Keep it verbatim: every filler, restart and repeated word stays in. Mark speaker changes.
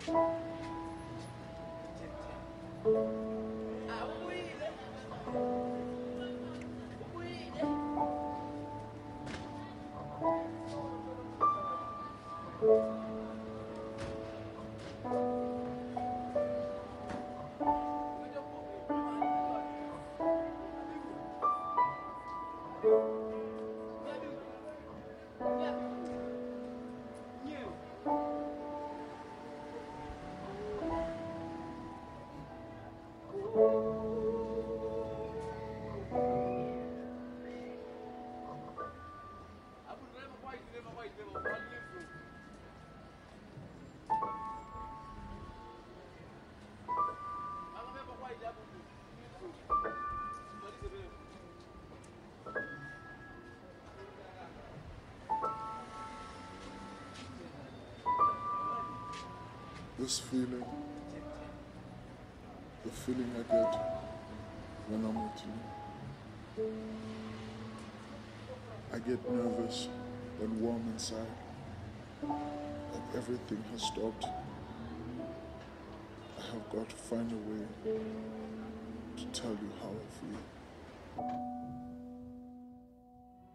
Speaker 1: This feeling, the feeling I get when I'm with you. I get nervous and warm inside, like everything has stopped. I have got to find a way to tell you how I feel.